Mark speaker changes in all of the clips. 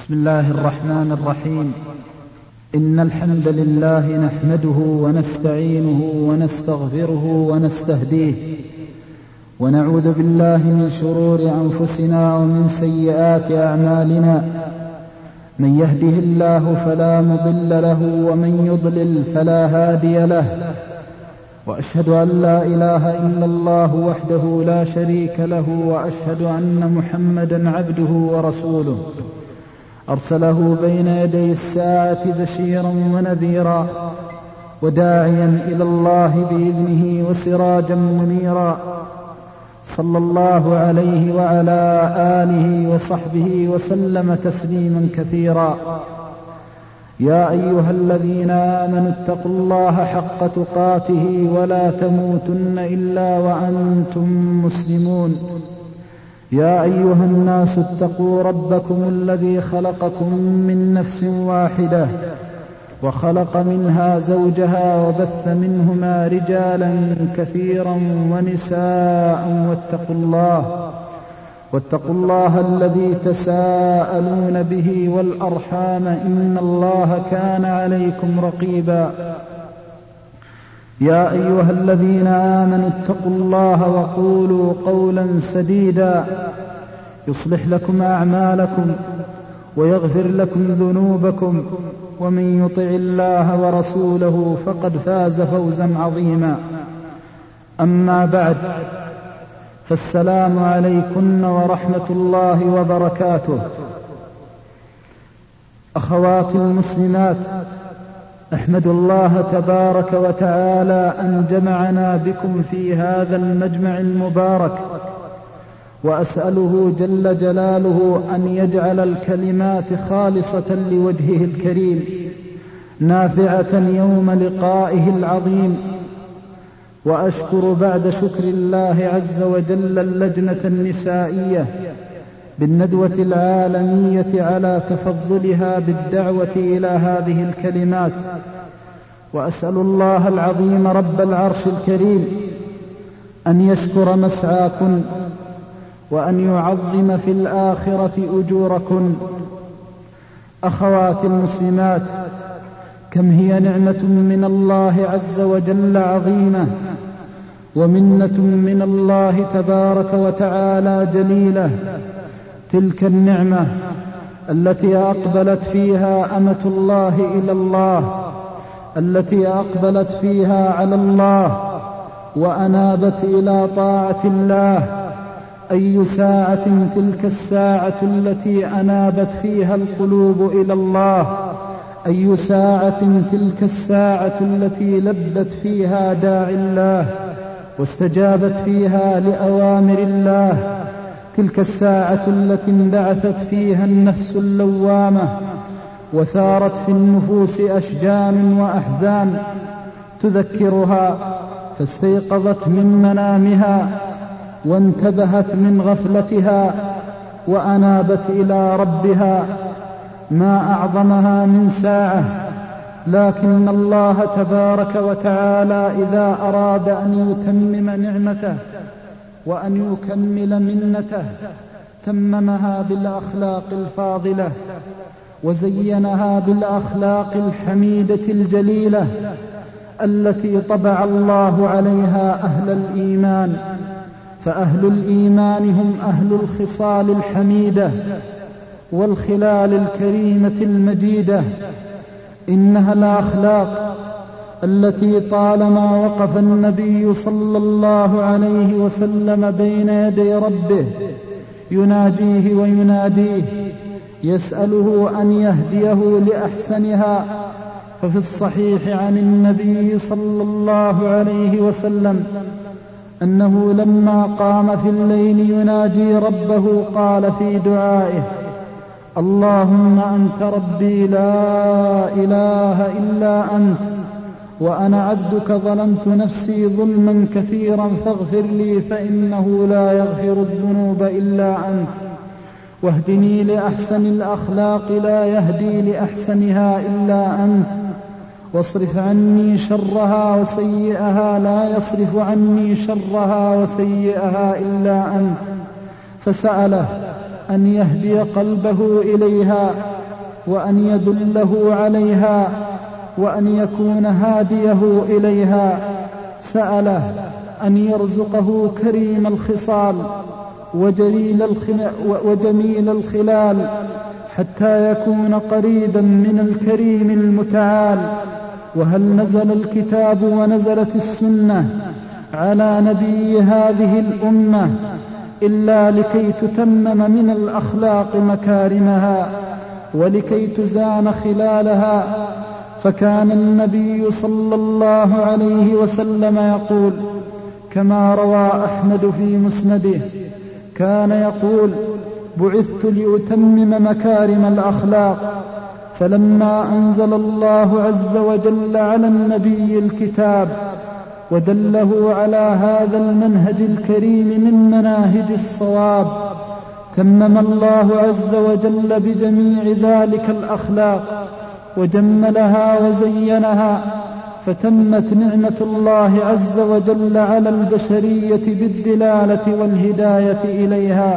Speaker 1: بسم الله الرحمن الرحيم. إن الحمد لله نحمده ونستعينه ونستغفره ونستهديه، ونعوذ بالله من شرور أنفسنا ومن سيئات أعمالنا. من يهده الله فلا مضل له ومن يضلل فلا هادي له، وأشهد أن لا إله إلا الله وحده لا شريك له، وأشهد أن محمدا عبده ورسوله أرسله بين يدي الساعة بشيرا ونذيرا وداعيا إلى الله بإذنه وسراجا منيرا، صلى الله عليه وعلى آله وصحبه وسلم تسليما كثيرا. يا أيها الذين آمنوا اتقوا الله حق تقاته ولا تموتن إلا وأنتم مسلمون. يا أيها الناس اتقوا ربكم الذي خلقكم من نفس واحدة وخلق منها زوجها وبث منهما رجالا كثيرا ونساء، واتقوا الله الذي تساءلون به والأرحام إن الله كان عليكم رقيبا. يا أيها الذين آمنوا اتقوا الله وقولوا قولا سديدا يصلح لكم أعمالكم ويغفر لكم ذنوبكم، ومن يطع الله ورسوله فقد فاز فوزا عظيما. أما بعد، فالسلام عليكم ورحمة الله وبركاته. أخواتي المسلمات، أحمد الله تبارك وتعالى أن جمعنا بكم في هذا المجمع المبارك، وأسأله جل جلاله أن يجعل الكلمات خالصة لوجهه الكريم نافعة يوم لقائه العظيم. وأشكر بعد شكر الله عز وجل اللجنة النسائية بالندوة العالمية على تفضلها بالدعوة إلى هذه الكلمات، وأسأل الله العظيم رب العرش الكريم أن يشكر مسعاكن، وأن يعظم في الآخرة أجوركن. أخواتي المسلمات، كم هي نعمة من الله عز وجل عظيمة، ومنة من الله تبارك وتعالى جليلة. تلك النعمة التي أقبلت فيها أمة الله إلى الله، التي أقبلت فيها على الله وأنابت إلى طاعة الله. أي ساعة تلك الساعة التي أنابت فيها القلوب إلى الله، أي ساعة تلك الساعة التي لبت فيها داعي الله واستجابت فيها لأوامر الله. تلك الساعة التي انبعثت فيها النفس اللوامة وثارت في النفوس أشجان وأحزان تذكرها، فاستيقظت من منامها وانتبهت من غفلتها وأنابت إلى ربها. ما أعظمها من ساعة، لكن الله تبارك وتعالى إذا أراد أن يتمم نعمته وأن يكمل منته تممها بالأخلاق الفاضلة، وزينها بالأخلاق الحميدة الجليلة التي طبع الله عليها أهل الإيمان. فأهل الإيمان هم أهل الخصال الحميدة والخلال الكريمة المجيدة. إنها الأخلاق التي طالما وقف النبي صلى الله عليه وسلم بين يدي ربه يناجيه ويناديه يسأله أن يهديه لأحسنها. ففي الصحيح عن النبي صلى الله عليه وسلم أنه لما قام في الليل يناجي ربه قال في دعائه: اللهم أنت ربي لا إله إلا أنت، وأنا عبدك ظلمت نفسي ظلما كثيرا فاغفر لي فإنه لا يغفر الذنوب إلا أنت، واهدني لأحسن الأخلاق لا يهدي لأحسنها إلا أنت، واصرف عني شرها وسيئها لا يصرف عني شرها وسيئها إلا أنت. فسأله أن يهدي قلبه إليها وأن يدله عليها وأن يكون هاديه إليها. سأله أن يرزقه كريم الخصال وجميل الخلال حتى يكون قريبا من الكريم المتعال. وهل نزل الكتاب ونزلت السنة على نبي هذه الأمة إلا لكي تتمم من الأخلاق مكارمها ولكي تزان خلالها؟ فكان النبي صلى الله عليه وسلم يقول كما روى أحمد في مسنده، كان يقول: بعثت لأتمم مكارم الأخلاق. فلما أنزل الله عز وجل على النبي الكتاب ودله على هذا المنهج الكريم من مناهج الصواب، تمم الله عز وجل بجميع ذلك الأخلاق وجملها وزينها، فتمت نعمة الله عز وجل على البشرية بالدلالة والهداية إليها.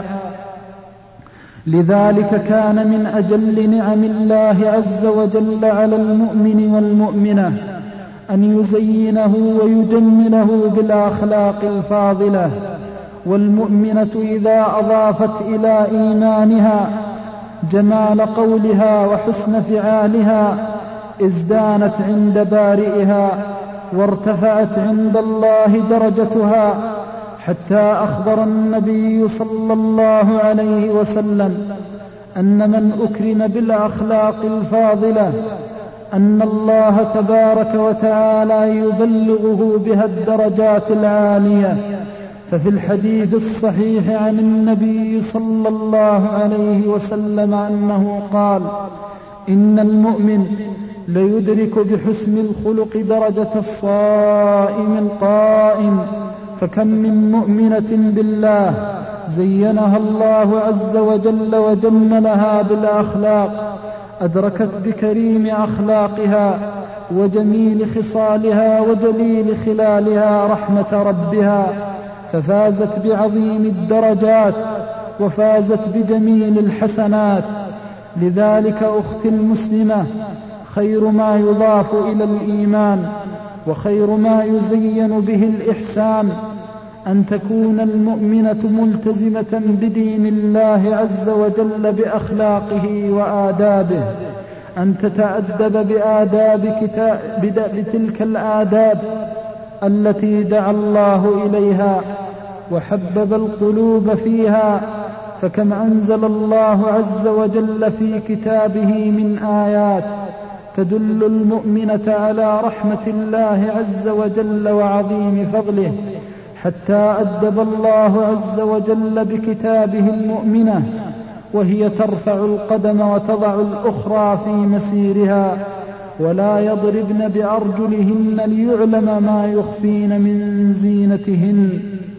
Speaker 1: لذلك كان من أجل نعم الله عز وجل على المؤمن والمؤمنة أن يزينه ويجمله بالأخلاق الفاضلة. والمؤمنة إذا أضافت إلى إيمانها جمال قولها وحسن فعالها ازدانت عند بارئها وارتفعت عند الله درجتها، حتى أخبر النبي صلى الله عليه وسلم أن من أكرم بالأخلاق الفاضلة أن الله تبارك وتعالى يبلغه بها الدرجات العالية. ففي الحديث الصحيح عن النبي صلى الله عليه وسلم أنه قال: إن المؤمن ليدرك بحسن الخلق درجة الصائم القائم. فكم من مؤمنة بالله زينها الله عز وجل وجملها بالأخلاق، أدركت بكريم أخلاقها وجميل خصالها وجليل خلالها رحمة ربها، ففازت بعظيم الدرجات وفازت بجميل الحسنات. لذلك أختي المسلمة، خير ما يضاف إلى الإيمان وخير ما يزين به الإحسان أن تكون المؤمنة ملتزمة بدين الله عز وجل بأخلاقه وآدابه، أن تتأدب بتلك الآداب التي دعا الله إليها وحبب القلوب فيها. فكم أنزل الله عز وجل في كتابه من آيات تدل المؤمنة على رحمة الله عز وجل وعظيم فضله، حتى أدب الله عز وجل بكتابه المؤمنة وهي ترفع القدم وتضع الأخرى في مسيرها، ولا يضربن بأرجلهن ليعلم ما يخفين من زينتهن.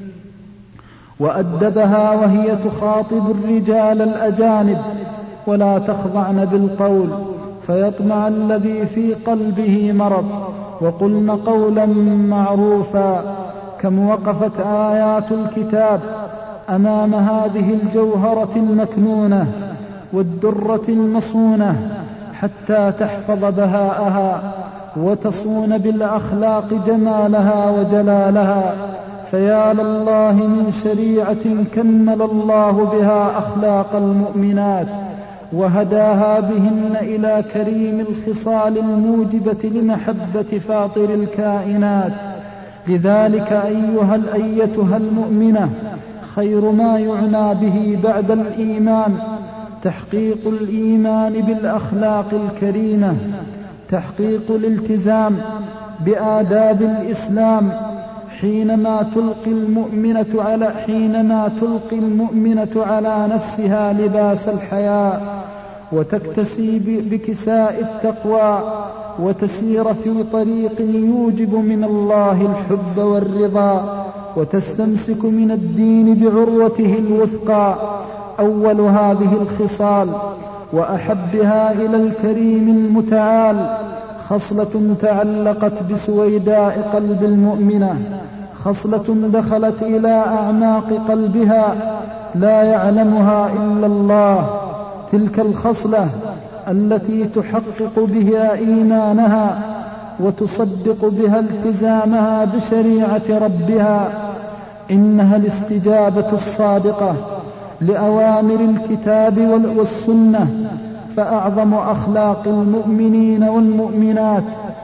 Speaker 1: وأدبها وهي تخاطب الرجال الأجانب: ولا تخضعن بالقول فيطمع الذي في قلبه مرض وقلن قولا معروفا. كم وقفت آيات الكتاب أمام هذه الجوهرة المكنونة والدرة المصونة حتى تحفظ بهاءها وتصون بالأخلاق جمالها وجلالها. فيا لله من شريعة كمل الله بها أخلاق المؤمنات وهداها بهن إلى كريم الخصال الموجبة لمحبة فاطر الكائنات. لذلك أيتها المؤمنة، خير ما يعنى به بعد الإيمان تحقيق الإيمان بالأخلاق الكريمة، تحقيق الالتزام بآداب الإسلام حينما تلقي المؤمنة على نفسها لباس الحياء وتكتسي بكساء التقوى وتسير في طريق يوجب من الله الحب والرضا، وتستمسك من الدين بعروته الوثقى. أول هذه الخصال وأحبها إلى الكريم المتعال خصلة تعلقت بسويداء قلب المؤمنة، خصلة دخلت إلى أعماق قلبها لا يعلمها إلا الله. تلك الخصلة التي تحقق بها إيمانها وتصدق بها التزامها بشريعة ربها، إنها الاستجابة الصادقة لأوامر الكتاب والسنة. فأعظم أخلاق المؤمنين والمؤمنات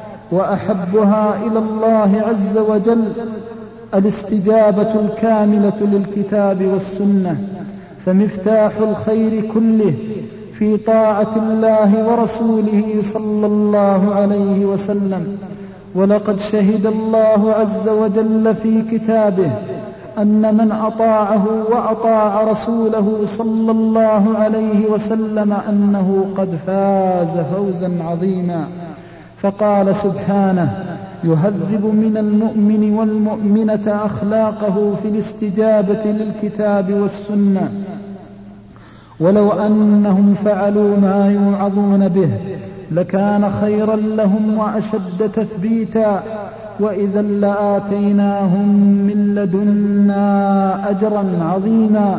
Speaker 1: وأحبها إلى الله عز وجل الاستجابة الكاملة للكتاب والسنة، فمفتاح الخير كله في طاعة الله ورسوله صلى الله عليه وسلم. ولقد شهد الله عز وجل في كتابه أن من أطاعه وأطاع رسوله صلى الله عليه وسلم أنه قد فاز فوزا عظيما. فقال سبحانه: يهذب من المؤمن والمؤمنة أخلاقه في الاستجابة للكتاب والسنة، ولو أنهم فعلوا ما يوعظون به لكان خيرا لهم وأشد تثبيتا، وإذا لآتيناهم من لدنا أجرا عظيما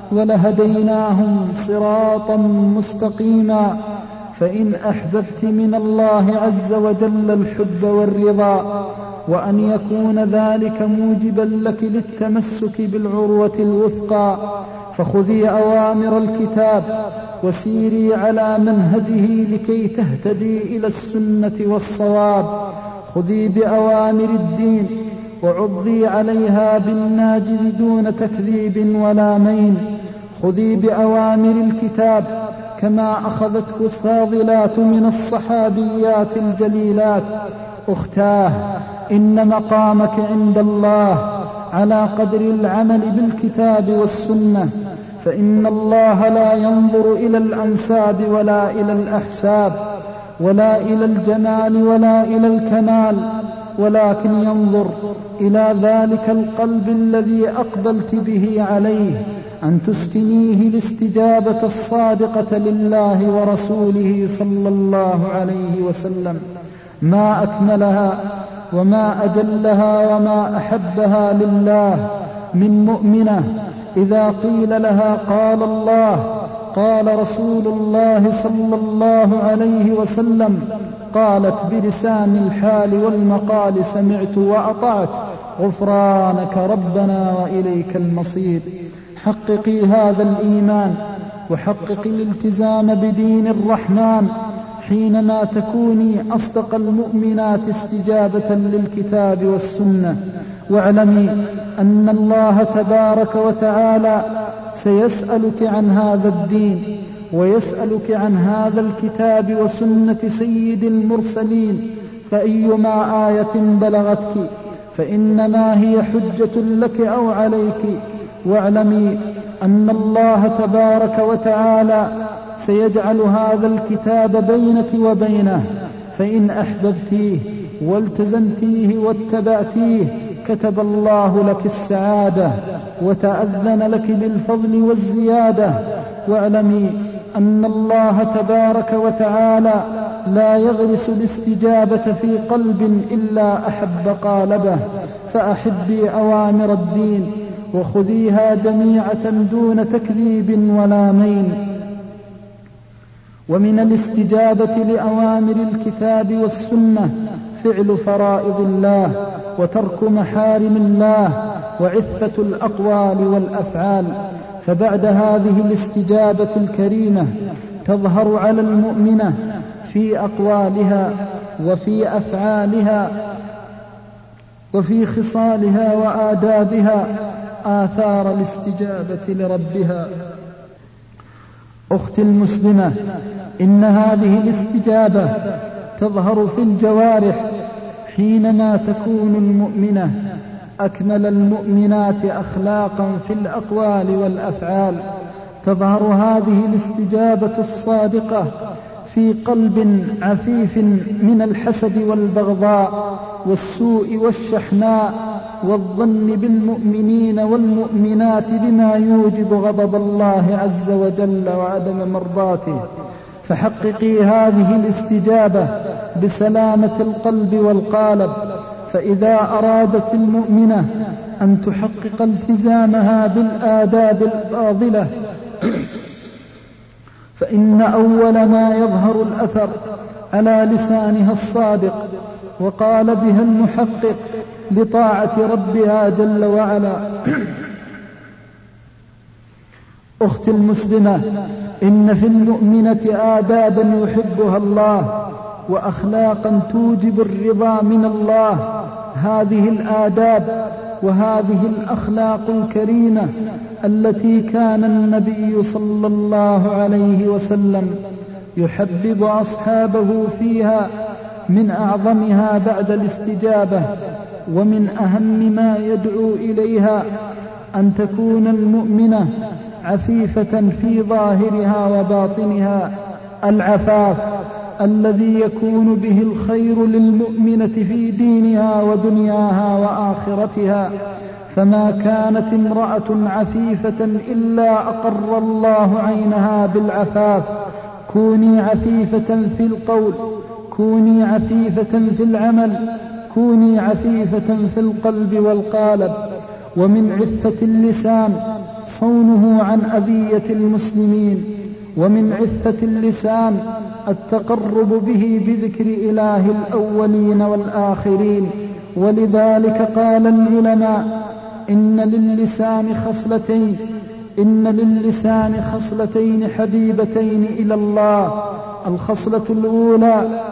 Speaker 1: ولهديناهم صراطا مستقيما. فإن أحببت من الله عز وجل الحب والرضا، وأن يكون ذلك موجبا لك للتمسك بالعروة الوثقى، فخذي أوامر الكتاب وسيري على منهجه لكي تهتدي إلى السنة والصواب. خذي بأوامر الدين وعضي عليها بالناجذ دون تكذيب ولا مين. خذي بأوامر الكتاب كما أخذته الفاضلات من الصحابيات الجليلات. أختاه، إن مقامك عند الله على قدر العمل بالكتاب والسنة، فإن الله لا ينظر إلى الأنساب ولا إلى الأحساب ولا إلى الجمال ولا إلى الكمال، ولكن ينظر إلى ذلك القلب الذي أقبلت به عليه، أن تسكنيه الاستجابة الصادقة لله ورسوله صلى الله عليه وسلم. ما أكملها وما أجلها وما أحبها لله من مؤمنة إذا قيل لها قال الله قال رسول الله صلى الله عليه وسلم قالت بلسان الحال والمقال: سمعت وأطعت، غفرانك ربنا وإليك المصير. حققي هذا الإيمان وحققي الالتزام بدين الرحمن حينما تكوني أصدق المؤمنات استجابة للكتاب والسنة. واعلمي أن الله تبارك وتعالى سيسألك عن هذا الدين، ويسألك عن هذا الكتاب وسنة سيد المرسلين، فأيما آية بلغتك فإنما هي حجة لك أو عليك. واعلمي أن الله تبارك وتعالى سيجعل هذا الكتاب بينك وبينه، فإن أحببتيه والتزمتيه واتبعتيه كتب الله لك السعادة وتأذن لك بالفضل والزيادة. واعلمي أن الله تبارك وتعالى لا يغرس الاستجابة في قلب إلا أحب قالبه، فأحبي أوامر الدين وخذيها جميعة دون تكذيب ولا مين. ومن الاستجابة لأوامر الكتاب والسنة فعل فرائض الله وترك محارم الله وعفة الأقوال والأفعال. فبعد هذه الاستجابة الكريمة تظهر على المؤمنة في أقوالها وفي أفعالها وفي خصالها وآدابها آثار الاستجابة لربها. أختي المسلمة، إن هذه الاستجابة تظهر في الجوارح حينما تكون المؤمنة أكمل المؤمنات أخلاقا في الأقوال والأفعال. تظهر هذه الاستجابة الصادقة في قلب عفيف من الحسد والبغضاء والسوء والشحناء والظن بالمؤمنين والمؤمنات بما يوجب غضب الله عز وجل وعدم مرضاته. فحققي هذه الاستجابة بسلامة القلب والقالب، فإذا أرادت المؤمنة أن تحقق التزامها بالآداب الفاضلة فإن أول ما يظهر الأثر على لسانها الصادق وقال بها المحقق لطاعة ربها جل وعلا. أختي المسلمة، إن في المؤمنة آدابا يحبها الله وأخلاقا توجب الرضا من الله. هذه الآداب وهذه الأخلاق الكريمة التي كان النبي صلى الله عليه وسلم يحبب أصحابه فيها من أعظمها بعد الاستجابة ومن أهم ما يدعو إليها أن تكون المؤمنة عفيفة في ظاهرها وباطنها، العفاف الذي يكون به الخير للمؤمنة في دينها ودنياها وآخرتها. فما كانت امرأة عفيفة إلا أقر الله عينها بالعفاف. كوني عفيفة في القول، كوني عفيفة في العمل، كوني عفيفة في القلب والقالب. ومن عفة اللسان صونه عن أذية المسلمين، ومن عفة اللسان التقرب به بذكر إله الأولين والآخرين. ولذلك قال العلماء إن للسان خصلتين حبيبتين إلى الله. الخصلة الأولى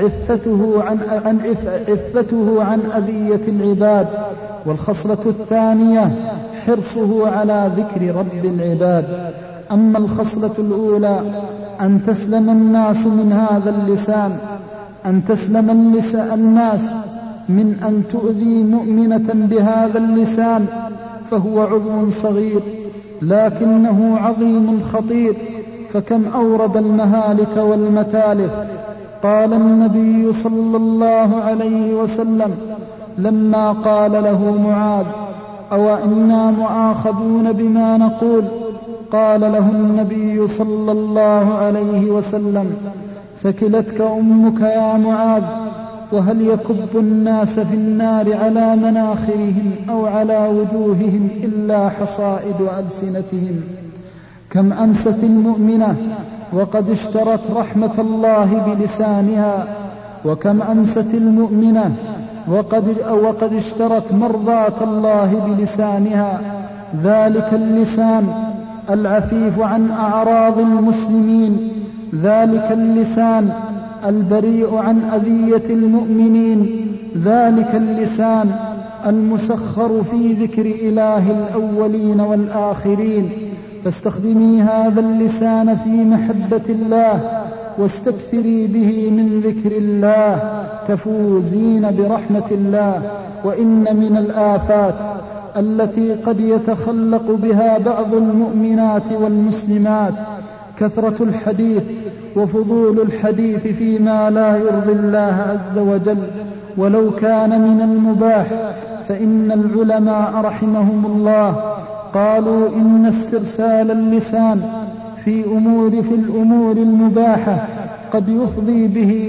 Speaker 1: عفته عن أذية العباد، والخصلة الثانية حرصه على ذكر رب العباد. أما الخصلة الأولى أن تسلم الناس من هذا اللسان، أن تسلم الناس من أن تؤذي مؤمنة بهذا اللسان، فهو عضو صغير لكنه عظيم خطير، فكم أورد المهالك والمتالف. قال النبي صلى الله عليه وسلم لما قال له معاذ: أو إنا مؤاخذون بما نقول؟ قال له النبي صلى الله عليه وسلم: ثكلتك أمك يا معاذ. وهل يكب الناس في النار على مناخرهم أو على وجوههم إلا حصائد ألسنتهم؟ كم أمست المؤمنة وقد اشترت رحمة الله بلسانها، وكم أمست المؤمنة وقد اشترت مرضاة الله بلسانها. ذلك اللسان العفيف عن أعراض المسلمين، ذلك اللسان البريء عن أذية المؤمنين، ذلك اللسان المسخر في ذكر إله الأولين والآخرين. فاستخدمي هذا اللسان في محبة الله واستكثري به من ذكر الله تفوزين برحمة الله. وإن من الآفات التي قد يتخلق بها بعض المؤمنات والمسلمات كثرة الحديث وفضول الحديث فيما لا يرضي الله عز وجل ولو كان من المباح. فإن العلماء رحمهم الله قالوا إن استرسال اللسان في الأمور المباحة قد يفضي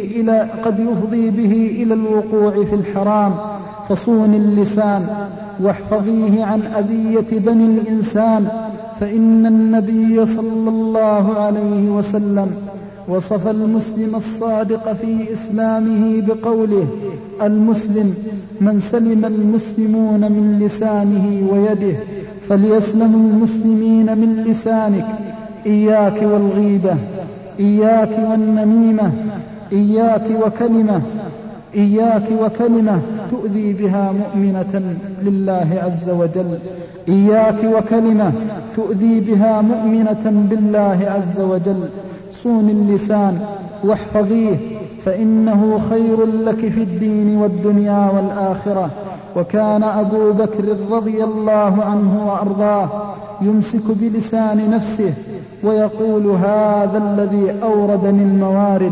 Speaker 1: به إلى الوقوع في الحرام. فصون اللسان واحفظيه عن أذية بني الإنسان. فإن النبي صلى الله عليه وسلم وصف المسلم الصادق في إسلامه بقوله: المسلم من سلم المسلمون من لسانه ويده. فليسلم المسلمين من لسانك. إياك والغيبة، إياك والنميمة، إياك وكلمة تؤذي بها مؤمنة لله عز وجل، إياك وكلمة تؤذي بها مؤمنة بالله عز وجل. صون اللسان واحفظيه، فإنه خير لك في الدين والدنيا والآخرة. وكان أبو بكر رضي الله عنه وأرضاه يمسك بلسان نفسه ويقول: هذا الذي أوردني الموارد.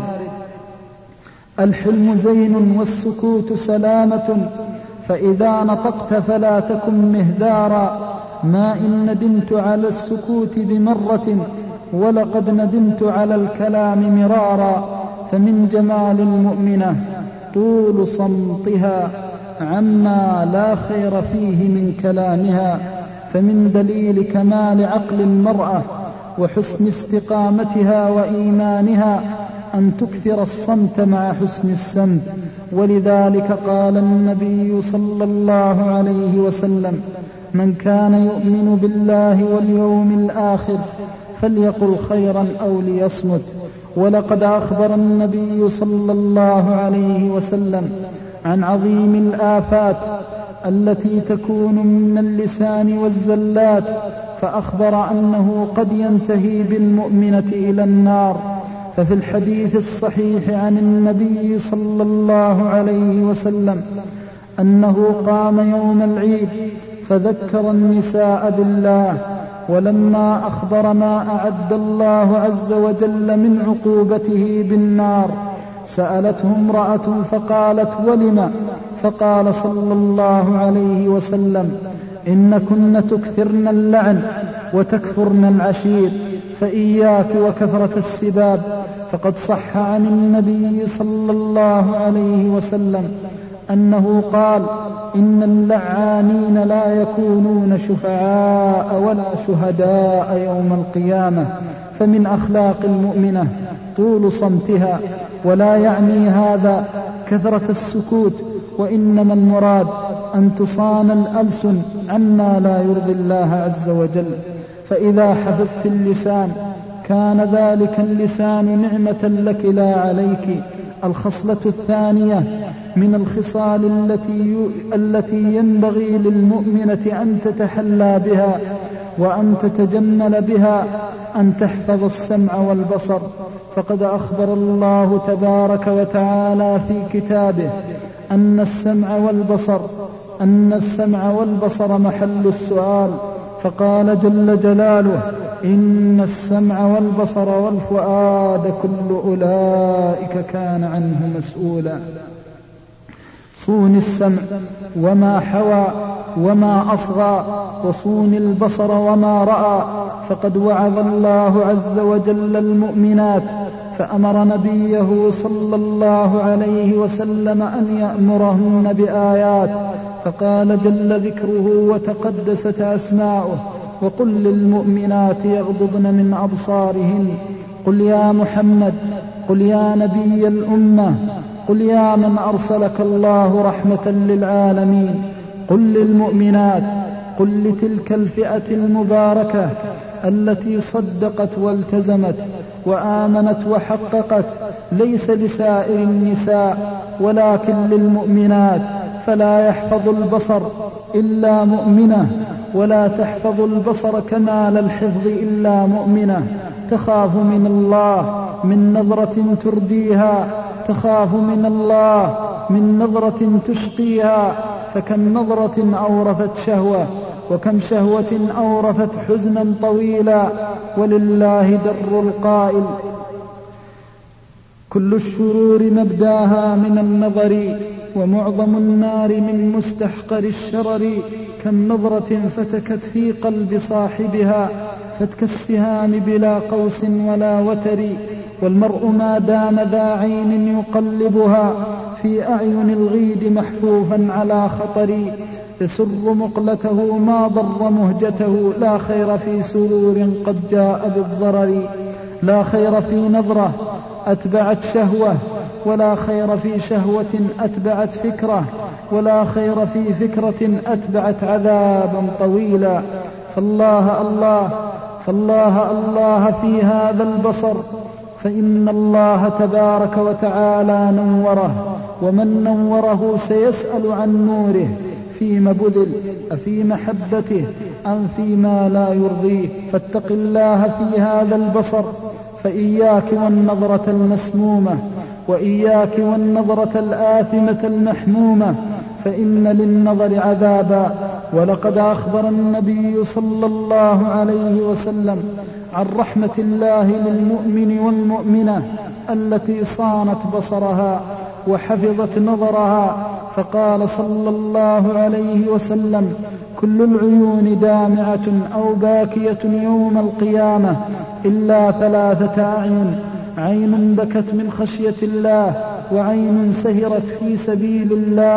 Speaker 1: الحلم زين والسكوت سلامة، فإذا نطقت فلا تكن مهدارا. ما إن ندمت على السكوت بمرة ولقد ندمت على الكلام مرارا. فمن جمال المؤمنة طول صمتها، عما لا خير فيه من كلامها. فمن دليل كمال عقل المرأة وحسن استقامتها وإيمانها أن تكثر الصمت مع حسن السمت. ولذلك قال النبي صلى الله عليه وسلم: من كان يؤمن بالله واليوم الآخر فليقل خيرا أو ليصمت. ولقد أخبر النبي صلى الله عليه وسلم عن عظيم الآفات التي تكون من اللسان والزلات، فأخبر أنه قد ينتهي بالمؤمنة إلى النار. ففي الحديث الصحيح عن النبي صلى الله عليه وسلم أنه قام يوم العيد فذكر النساء بالله، ولما أخبر ما أعد الله عز وجل من عقوبته بالنار سألته امرأة فقالت: ولم؟ فقال صلى الله عليه وسلم: إن كن تكثرن اللعن وتكفرن العشير، فإياك وكثرة السباب. فقد صح عن النبي صلى الله عليه وسلم أنه قال: إن اللعانين لا يكونون شفعاء ولا شهداء يوم القيامة. فمن أخلاق المؤمنة طول صمتها، ولا يعني هذا كثرة السكوت، وإنما المراد أن تصان الألسن عما لا يرضي الله عز وجل. فإذا حفظت اللسان كان ذلك اللسان نعمة لك لا عليك. الخصلة الثانية من الخصال التي ينبغي للمؤمنة أن تتحلى بها وأن تتجمل بها أن تحفظ السمع والبصر. فقد أخبر الله تبارك وتعالى في كتابه أن السمع والبصر محل السؤال، فقال جل جلاله: إن السمع والبصر والفؤاد كل أولئك كان عنه مسؤولا. صون السمع وما حوى وما أصغى، وصون البصر وما رأى. فقد وعظ الله عز وجل المؤمنات فأمر نبيه صلى الله عليه وسلم أن يأمرهن بآيات، فقال جل ذكره وتقدست أسماؤه: وقل للمؤمنات يغضضن من أبصارهن. قل يا محمد، قل يا نبي الأمة، قل يا من أرسلك الله رحمة للعالمين، قل للمؤمنات، قل لتلك الفئة المباركة التي صدقت والتزمت وآمنت وحققت، ليس لسائر النساء ولكن للمؤمنات. فلا يحفظ البصر إلا مؤمنة، ولا تحفظ البصر كمال الحفظ إلا مؤمنة. تخاف من الله من نظرة ترديها، تخاف من الله من نظرة تشقيها. فكم نظرة أورثت شهوة، وكم شهوة أورثت حزنا طويلا. ولله در القائل: كل الشرور مبداها من النظر، ومعظم النار من مستحقر الشرر. كم نظرة فتكت في قلب صاحبها، فتك السهام بلا قوس ولا وتر. والمرء ما دام ذا عين يقلبها، في أعين الغيد محفوفا على خطر. يسر مقلته ما ضر مهجته، لا خير في سرور قد جاء بالضرر. لا خير في نظرة أتبعت شهوة، ولا خير في شهوة أتبعت فكرة، ولا خير في فكرة أتبعت عذابا طويلا. فالله الله في هذا البصر، فإن الله تبارك وتعالى نوره، ومن نوره سيسأل عن نوره فيما بذل، أفي محبته أم فيما لا يرضيه. فاتق الله في هذا البصر، فإياك والنظرة المسمومة، وإياك والنظرة الآثمة المحمومة، فإن للنظر عذابا. ولقد أخبر النبي صلى الله عليه وسلم عن رحمة الله للمؤمن والمؤمنة التي صانت بصرها وحفظت نظرها، فقال صلى الله عليه وسلم: كل العيون دامعة أو باكية يوم القيامة إلا 3 أعين: عين بكت من خشية الله، وعين سهرت في سبيل الله،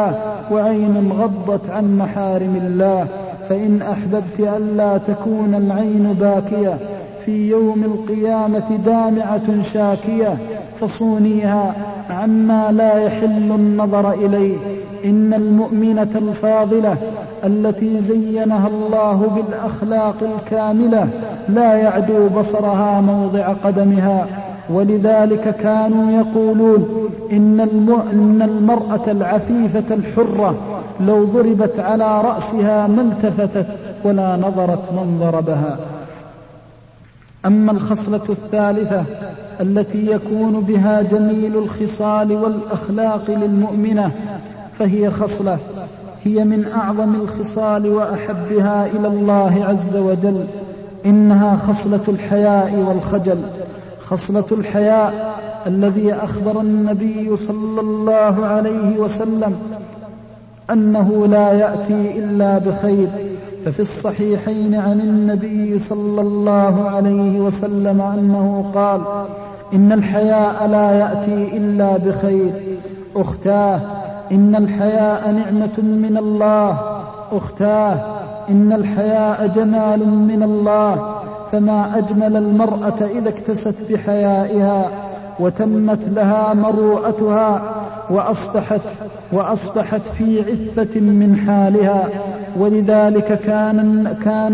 Speaker 1: وعين غضت عن محارم الله. فإن أحببت ألا تكون العين باكية في يوم القيامة دامعة شاكية فصونيها عما لا يحل النظر إليه. إن المؤمنة الفاضلة التي زينها الله بالأخلاق الكاملة لا يعدو بصرها موضع قدمها. ولذلك كانوا يقولون إن المرأة العفيفة الحرة لو ضربت على رأسها ما التفتت ولا نظرت من ضربها. أما الخصلة الثالثة التي يكون بها جميل الخصال والأخلاق للمؤمنة فهي خصلة هي من أعظم الخصال وأحبها إلى الله عز وجل. إنها خصلة الحياء والخجل. خصلة الحياء الذي أخبر النبي صلى الله عليه وسلم أنه لا يأتي إلا بخير. ففي الصحيحين عن النبي صلى الله عليه وسلم أنه قال: إن الحياء لا يأتي إلا بخير. أختاه إن الحياء نعمة من الله. أختاه إن الحياء جمال من الله. فما أجمل المرأة إذا اكتست بحيائها وتمت لها مروءتها وأصبحت في عفة من حالها. ولذلك كان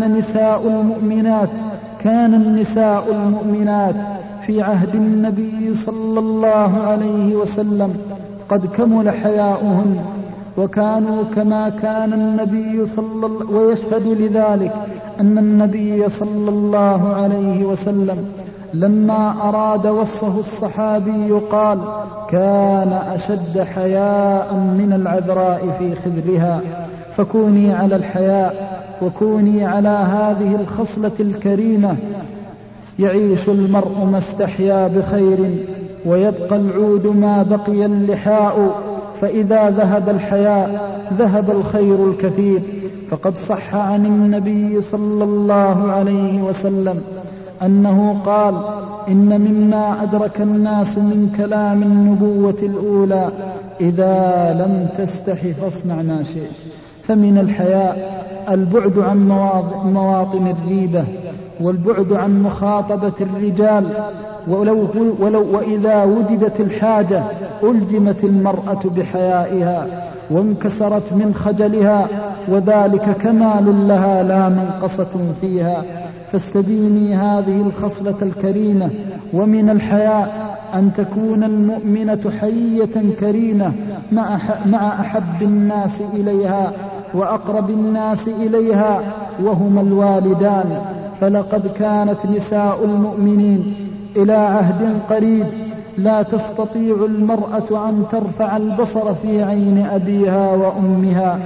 Speaker 1: النساء المؤمنات في عهد النبي صلى الله عليه وسلم قد كمل حياؤهن، وكانوا كما كان النبي ويشهد لذلك أن النبي صلى الله عليه وسلم لما أراد وصفه الصحابي قال: كان أشد حياء من العذراء في خذلها. فكوني على الحياء وكوني على هذه الخصلة الكريمة يعيش المرء ما استحيا بخير، ويبقى العود ما بقي اللحاء. فإذا ذهب الحياء ذهب الخير الكثير. فقد صح عن النبي صلى الله عليه وسلم أنه قال: إن مما أدرك الناس من كلام النبوة الأولى: إذا لم تستح فاصنع ما شئت. فمن الحياء البعد عن مواطن الريبة، والبعد عن مخاطبة الرجال، وإذا وجدت الحاجة ألجمت المرأة بحيائها وانكسرت من خجلها، وذلك كمال لها لا منقصة فيها. فاستديني هذه الخصلة الكريمة. ومن الحياء أن تكون المؤمنة حية كريمة مع أحب الناس إليها وأقرب الناس إليها وهما الوالدان. فلقد كانت نساء المؤمنين إلى عهد قريب لا تستطيع المرأة أن ترفع البصر في عين أبيها وأمها،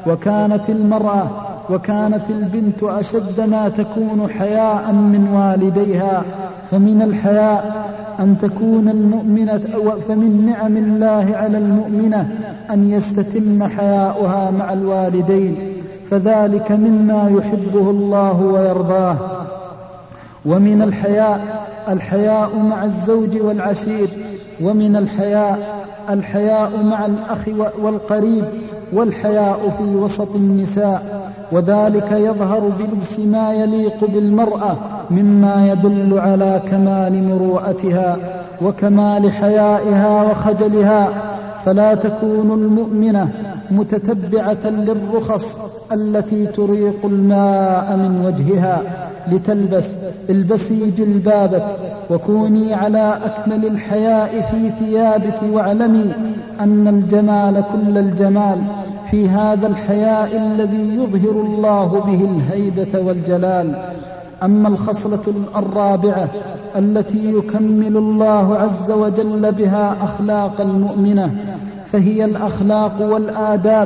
Speaker 1: وكانت البنت أشد ما تكون حياء من والديها. فمن الحياء أن تكون المؤمنة، فمن نعم الله على المؤمنة أن يستتم حياؤها مع الوالدين، فذلك مما يحبه الله ويرضاه. ومن الحياء مع الزوج والعشير. ومن الحياء مع الأخ والقريب، والحياء في وسط النساء، وذلك يظهر بلبس ما يليق بالمرأة مما يدل على كمال مروءتها وكمال حيائها وخجلها. فلا تكون المؤمنة متتبعة للرخص التي تريق الماء من وجهها البسي جلبابك، وكوني على أكمل الحياء في ثيابك، واعلمي أن الجمال كل الجمال في هذا الحياء الذي يظهر الله به الهيبة والجلال. أما الخصلة الرابعة التي يكمل الله عز وجل بها أخلاق المؤمنة فهي الأخلاق والآداب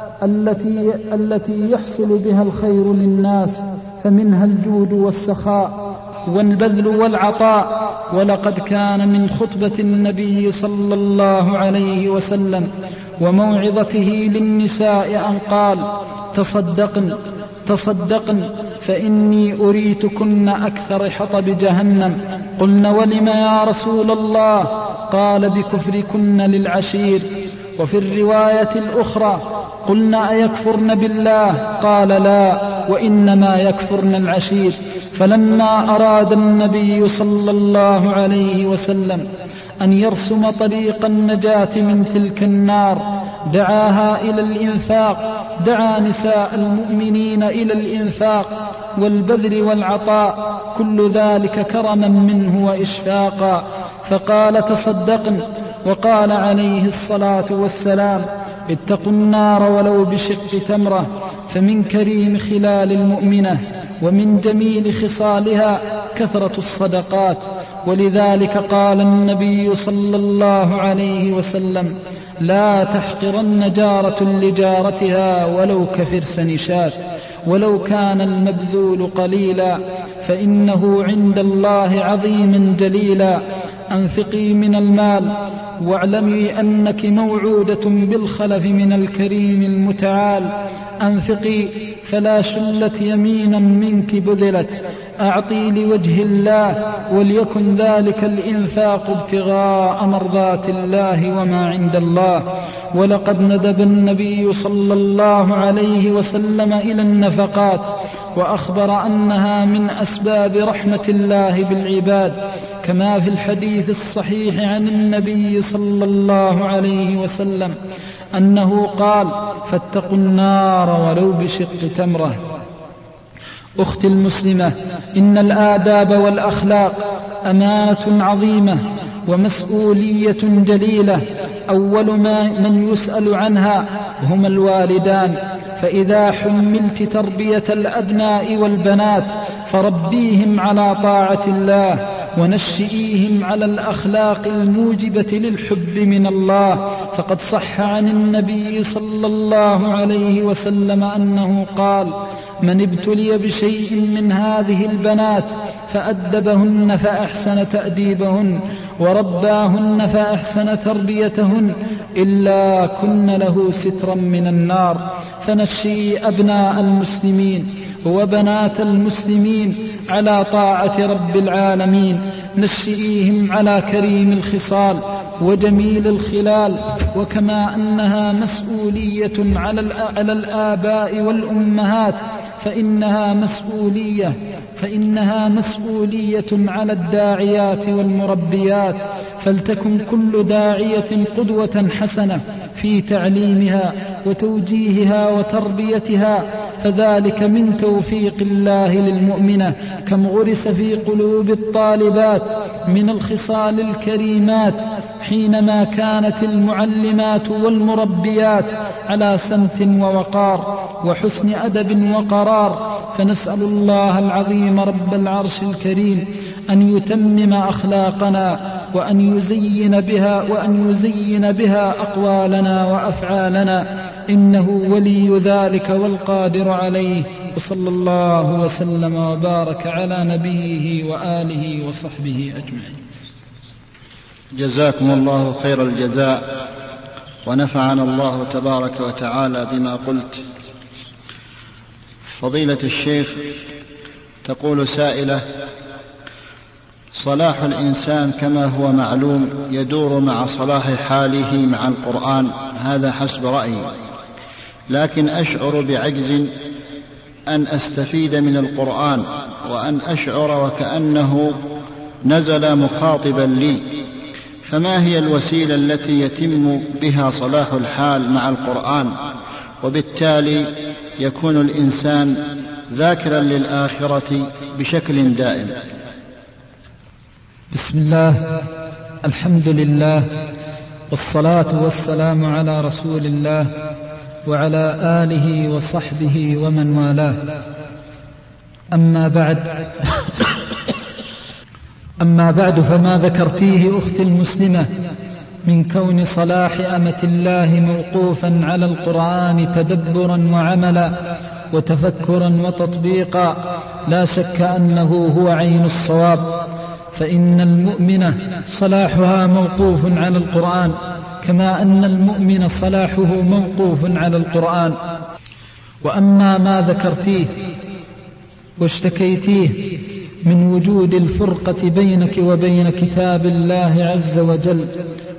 Speaker 1: التي يحصل بها الخير للناس، فمنها الجود والسخاء والبذل والعطاء. ولقد كان من خطبة النبي صلى الله عليه وسلم وموعظته للنساء أن قال: تصدقن فإني أريتكن أكثر حطب جهنم. قلنا: ولم يا رسول الله؟ قال: بكفركن للعشير. وفي الرواية الأخرى قلنا أيكفرن بالله؟ قال لا، وإنما يكفرن العشير. فلما أراد النبي صلى الله عليه وسلم أن يرسم طريق النجاة من تلك النار دعاها إلى الإنفاق، دعا نساء المؤمنين إلى الإنفاق والبذل والعطاء، كل ذلك كرما منه وإشفاقا. فقال تصدقن، وقال عليه الصلاة والسلام اتقوا النار ولو بشق تمرة. فمن كريم خلال المؤمنة ومن جميل خصالها كثرة الصدقات، ولذلك قال النبي صلى الله عليه وسلم لا تحقرن جارة لجارتها ولو كفرس نشاة، ولو كان المبذول قليلا، فإنه عند الله عظيم جليلا. أنفقي من المال واعلمي أنك موعودة بالخلف من الكريم المتعال. أنفقي فلا شلت يمينا منك بذلت، أعطي لوجه الله، وليكن ذلك الإنفاق ابتغاء مرضات الله وما عند الله. ولقد ندب النبي صلى الله عليه وسلم إلى النفقات، وأخبر أنها من أسباب رحمة الله بالعباد، كما في الحديث الصحيح عن النبي صلى الله عليه وسلم أنه قال فاتقوا النار ولو بشق تمرة. أختي المسلمة، إن الآداب والأخلاق أمانة عظيمة ومسؤولية جليلة، أول من يسأل عنها هما الوالدان. فإذا حملت تربية الأبناء والبنات فربيهم على طاعة الله، ونشئيهم على الأخلاق الموجبة للحب من الله. فقد صح عن النبي صلى الله عليه وسلم أنه قال من ابتلي بشيء من هذه البنات فأدبهن فأحسن تأديبهن ورباهن فأحسن تربيتهن إلا كن له سترا من النار. فنشئي أبناء المسلمين وبنات المسلمين على طاعة رب العالمين، نشئيهم على كريم الخصال وجميل الخلال. وكما أنها مسؤولية على الآباء والأمهات فإنها مسؤولية على الداعيات والمربيات، فلتكن كل داعية قدوة حسنة في تعليمها وتوجيهها وتربيتها، فذلك من توفيق الله للمؤمنة. كم غرس في قلوب الطالبات من الخصال الكريمات حينما كانت المعلمات والمربيات على سمت ووقار وحسن أدب وقرار. فنسأل الله العظيم رب العرش الكريم أن يتمم أخلاقنا وأن يزين بها أقوالنا وأفعالنا، إنه ولي ذلك والقادر عليه. وصلى الله وسلم وبارك على نبيه وآله وصحبه أجمعين.
Speaker 2: جزاكم الله خير الجزاء، ونفعنا الله تبارك وتعالى بما قلت. فضيلة الشيخ، تقول سائلة: صلاح الإنسان كما هو معلوم يدور مع صلاح حاله مع القرآن، هذا حسب رأيي، لكن أشعر بعجز أن أستفيد من القرآن وأن أشعر وكأنه نزل مخاطبا لي، فما هي الوسيلة التي يتم بها صلاح الحال مع القرآن وبالتالي يكون الإنسان ذاكرا للآخرة بشكل دائم؟
Speaker 1: بسم الله، الحمد لله، والصلاة والسلام على رسول الله وعلى آله وصحبه ومن والاه. أما بعد فما ذكرتيه أختي المسلمة من كون صلاح أمة الله موقوفا على القرآن تدبرا وعملا وتفكرا وتطبيقا لا شك أنه هو عين الصواب، فإن المؤمنة صلاحها موقوف على القرآن كما أن المؤمن صلاحه موقوف على القرآن. وأما ما ذكرتيه واشتكيتيه من وجود الفرقة بينك وبين كتاب الله عز وجل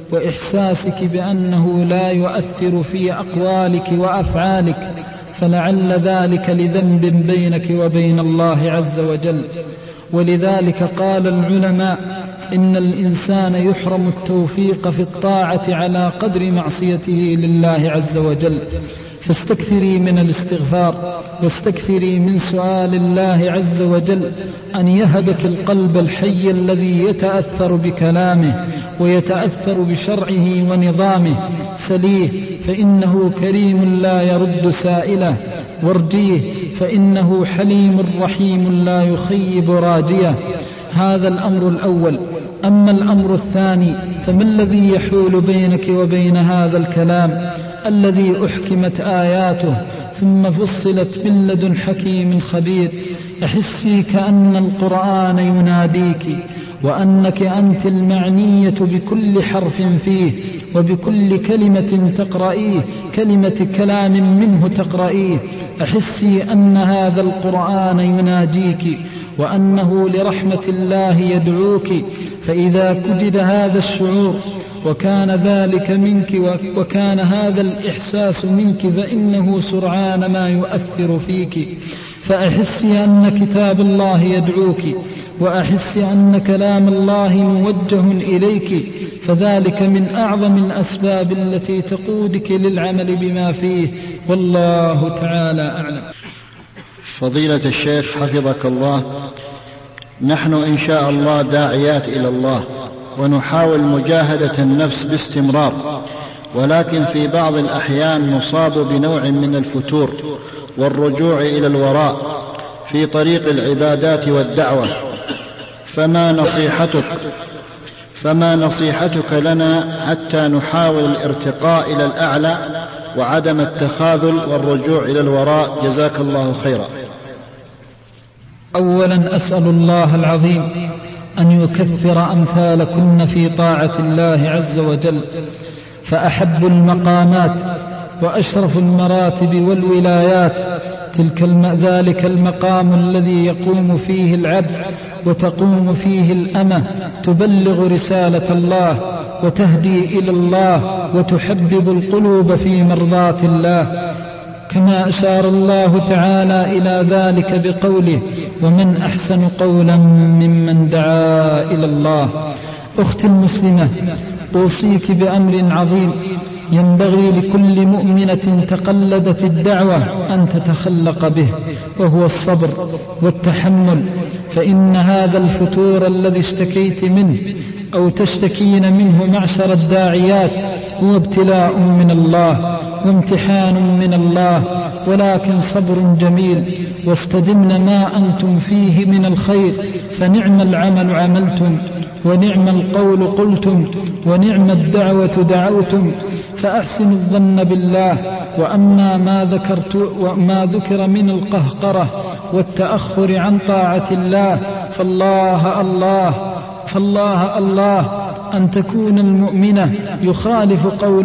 Speaker 1: وإحساسك بأنه لا يؤثر في أقوالك وأفعالك، فلعل ذلك لذنب بينك وبين الله عز وجل. ولذلك قال العلماء إن الإنسان يحرم التوفيق في الطاعة على قدر معصيته لله عز وجل. فاستكثري من الاستغفار، واستكثري من سؤال الله عز وجل أن يهبك القلب الحي الذي يتأثر بكلامه ويتأثر بشرعه ونظامه. سليه فإنه كريم لا يرد سائله، وارجيه فإنه حليم رحيم لا يخيب راجيه. هذا الأمر الأول. أما الأمر الثاني فما الذي يحول بينك وبين هذا الكلام الذي أحكمت آياته ثم فصلت من لدن حكيم خبير؟ أحسي كأن القرآن يناديك، وأنك أنت المعنية بكل حرف فيه، وبكل كلمة تقرأيه، كلمة كلام منه تقرأيه. أحسي أن هذا القرآن يناجيك، وأنه لرحمة الله يدعوك. فإذا وجد هذا الشعور وكان ذلك منك وكان هذا الإحساس منك فإنه سرعان ما يؤثر فيك. فأحسي أن كتاب الله يدعوك، وأحسي أن كلام الله موجه إليك، فذلك من أعظم الأسباب التي تقودك للعمل بما فيه، والله تعالى أعلم.
Speaker 2: فضيلة الشيخ حفظك الله، نحن إن شاء الله داعيات إلى الله، ونحاول مجاهدة النفس باستمرار، ولكن في بعض الأحيان نصاب بنوع من الفتور والرجوع إلى الوراء في طريق العبادات والدعوة. فما نصيحتك لنا حتى نحاول الارتقاء إلى الأعلى وعدم التخاذل والرجوع إلى الوراء؟ جزاك الله خيرا.
Speaker 1: أولا أسأل الله العظيم أن يكثر أمثالكن في طاعة الله عز وجل، فأحب المقامات وأشرف المراتب والولايات ذلك المقام الذي يقوم فيه العبد وتقوم فيه الأمة، تبلغ رسالة الله وتهدي إلى الله وتحبب القلوب في مرضاة الله، كما أشار الله تعالى إلى ذلك بقوله: ومن أحسن قولا ممن دعا إلى الله. أختي المسلمة، أوصيك بأمر عظيم ينبغي لكل مؤمنة تقلدت الدعوة أن تتخلق به، وهو الصبر والتحمل. فإن هذا الفتور الذي اشتكيت منه أو تشتكين منه معشر الداعيات هو ابتلاء من الله وامتحان من الله، ولكن صبر جميل. واستدمن ما أنتم فيه من الخير، فنعم العمل عملتم، ونعم القول قلتم، ونعم الدعوة دعوتم، فأحسنوا الظن بالله. وأما ما ذكر من القهقرة والتأخر عن طاعة الله فالله الله أن تكون المؤمنة يخالف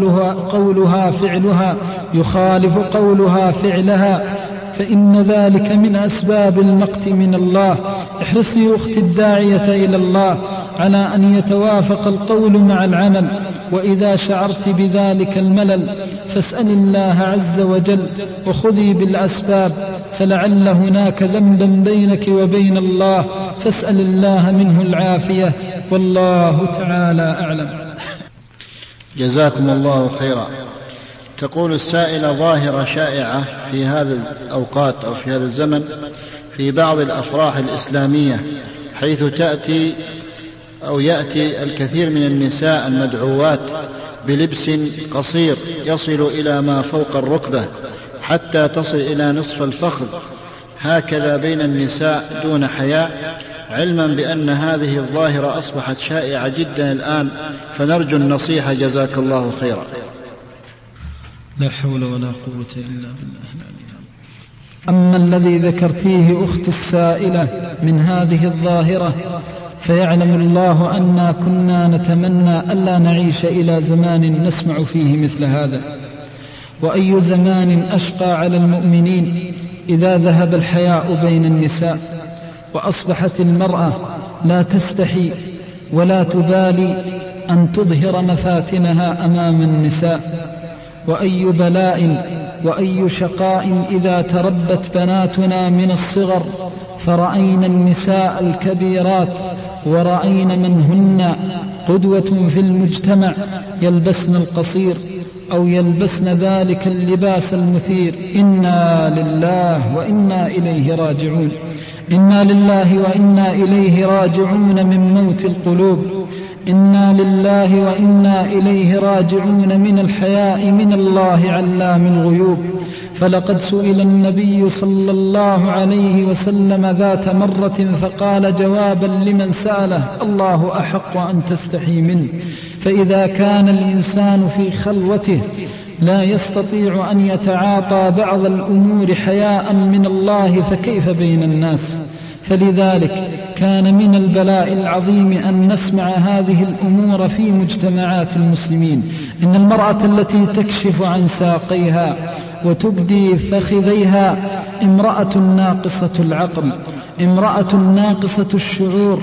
Speaker 1: قولها فعلها، فإن ذلك من أسباب المقت من الله. احرصي أختي الداعية إلى الله على أن يتوافق القول مع العمل، وإذا شعرت بذلك الملل فاسأل الله عز وجل وخذي بالأسباب، فلعل هناك ذنبا بينك وبين الله، فاسأل الله منه العافية، والله تعالى أعلم.
Speaker 2: جزاكم الله خيرا. تقول السائلة: ظاهرة شائعة في هذا الأوقات أو في هذا الزمن في بعض الأفراح الإسلامية، حيث يأتي الكثير من النساء المدعوات بلبس قصير يصل إلى ما فوق الركبة حتى تصل إلى نصف الفخذ، هكذا بين النساء دون حياء، علما بأن هذه الظاهرة أصبحت شائعة جدا الآن، فنرجو النصيحة جزاك الله خيرا.
Speaker 1: لا حول ولا قوة إلا بالله. أما الذي ذكرتيه أخت السائلة من هذه الظاهرة، فيعلم الله أننا كنا نتمنى ألا نعيش إلى زمان نسمع فيه مثل هذا، وأي زمان أشقى على المؤمنين إذا ذهب الحياء بين النساء، وأصبحت المرأة لا تستحي ولا تبالي أن تظهر مفاتنها أمام النساء. وأي بلاء وأي شقاء إذا تربت بناتنا من الصغر فرأينا النساء الكبيرات ورأين من هن قدوة في المجتمع يلبسن القصير أو يلبسن ذلك اللباس المثير. إنا لله وإنا إليه راجعون. إنا لله وإنا إليه راجعون من موت القلوب. إنا لله وإنا إليه راجعون من الحياء من الله علام الغيوب. فلقد سئل النبي صلى الله عليه وسلم ذات مرة فقال جوابا لمن سأله: الله أحق أن تستحي منه. فإذا كان الإنسان في خلوته لا يستطيع أن يتعاطى بعض الأمور حياء من الله فكيف بين الناس؟ فلذلك كان من البلاء العظيم أن نسمع هذه الأمور في مجتمعات المسلمين. إن المرأة التي تكشف عن ساقيها وتبدي فخذيها امرأة ناقصة العقل، امرأة ناقصة الشعور،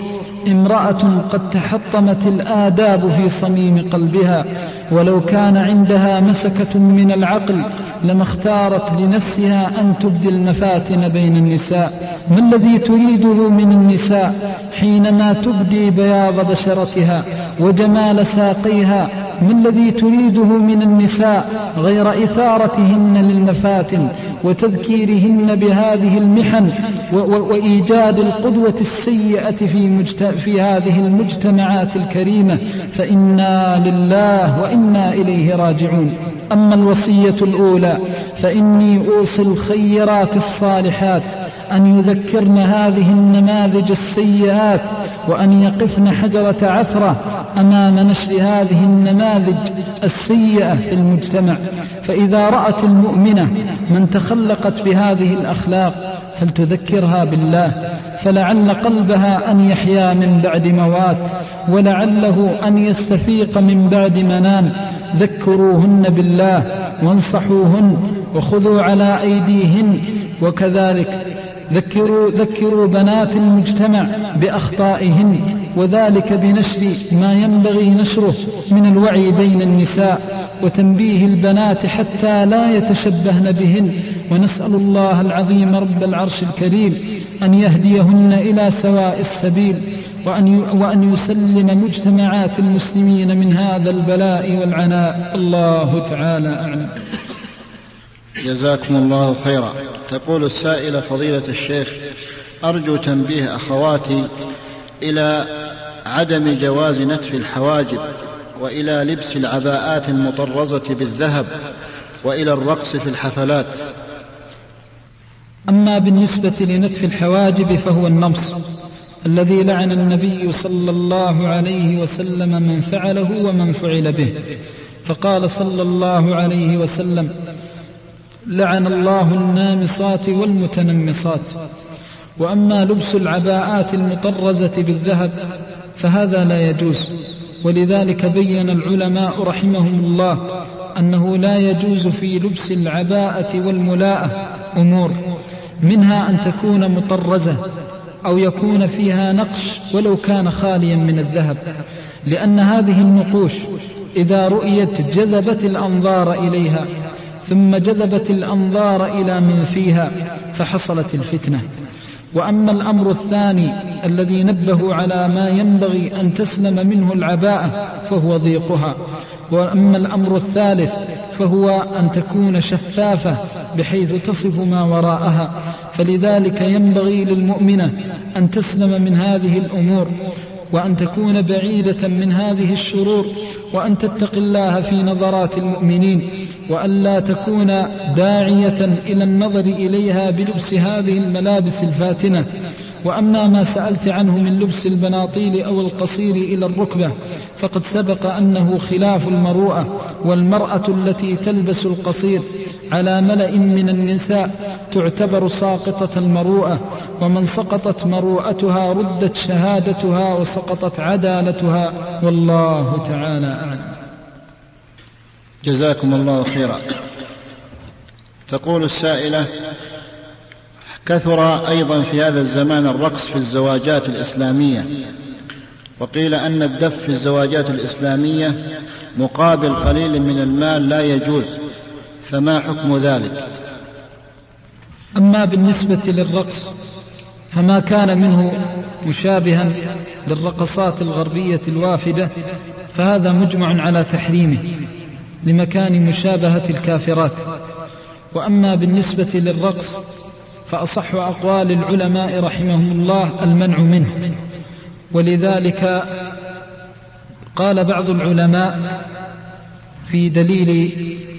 Speaker 1: امرأة قد تحطمت الآداب في صميم قلبها، ولو كان عندها مسكة من العقل لما اختارت لنفسها أن تبدي المفاتن بين النساء. ما الذي تريده من النساء حينما تبدي بياض بشرتها وجمال ساقيها؟ ما الذي تريده من النساء غير إثارتهن للمفاتن وتذكيرهن بهذه المحن وإيجاد القدوة السيئة في هذه المجتمعات الكريمة؟ فإنا لله وإنا إليه راجعون. أما الوصية الأولى فإني أوصي الخيرات الصالحات أن يذكرن هذه النماذج السيئات وأن يقفن حجرة عثرة أمام نشر هذه النماذج السيئة في المجتمع. فإذا رأت المؤمنة من تخلقت بهذه الأخلاق فلتذكرها بالله، فلعل قلبها أن يحيا من بعد موات، ولعله أن يستفيق من بعد منام. ذكروهن بالله وانصحوهن وخذوا على أيديهن. وكذلك ذكروا بنات المجتمع بأخطائهن، وذلك بنشر ما ينبغي نشره من الوعي بين النساء وتنبيه البنات حتى لا يتشبهن بهن. ونسأل الله العظيم رب العرش الكريم أن يهديهن إلى سواء السبيل وأن يسلم مجتمعات المسلمين من هذا البلاء والعناء. الله تعالى أعلم.
Speaker 2: جزاكم الله خيرا. تقول السائلة: فضيلة الشيخ، أرجو تنبيه أخواتي إلى عدم جواز نتف الحواجب، وإلى لبس العباءات المطرزة بالذهب، وإلى الرقص في الحفلات.
Speaker 1: أما بالنسبة لنتف الحواجب فهو النمص الذي لعن النبي صلى الله عليه وسلم من فعله ومن فعل به. فقال صلى الله عليه وسلم: لعن الله النامصات والمتنمصات. وأما لبس العباءات المطرزة بالذهب فهذا لا يجوز، ولذلك بين العلماء رحمهم الله أنه لا يجوز في لبس العباءة والملاءة أمور، منها أن تكون مطرزة أو يكون فيها نقش ولو كان خاليا من الذهب، لأن هذه النقوش إذا رؤيت جذبت الأنظار إليها، ثم جذبت الأنظار إلى من فيها فحصلت الفتنة. وأما الأمر الثاني الذي نبه على ما ينبغي أن تسلم منه العباءة فهو ضيقها. وأما الأمر الثالث فهو أن تكون شفافة بحيث تصف ما وراءها. فلذلك ينبغي للمؤمنة أن تسلم من هذه الأمور، وأن تكون بعيدة من هذه الشرور، وأن تتقي الله في نظرات المؤمنين، وأن لا تكون داعية إلى النظر إليها بلبس هذه الملابس الفاتنة. وأما ما سألت عنه من لبس البناطيل أو القصير إلى الركبة فقد سبق أنه خلاف المروءة، والمرأة التي تلبس القصير على ملأ من النساء تعتبر ساقطة المروءة، ومن سقطت مروءتها ردت شهادتها وسقطت عدالتها، والله تعالى أعلم.
Speaker 2: جزاكم الله خيرا. تقول السائلة: كثر أيضا في هذا الزمان الرقص في الزواجات الإسلامية، وقيل أن الدف في الزواجات الإسلامية مقابل قليل من المال لا يجوز، فما حكم ذلك؟
Speaker 1: أما بالنسبة للرقص فما كان منه مشابها للرقصات الغربية الوافدة فهذا مجمع على تحريمه لمكان مشابهة الكافرات. وأما بالنسبة للرقص فأصح أقوال العلماء رحمهم الله المنع منه، ولذلك قال بعض العلماء في دليل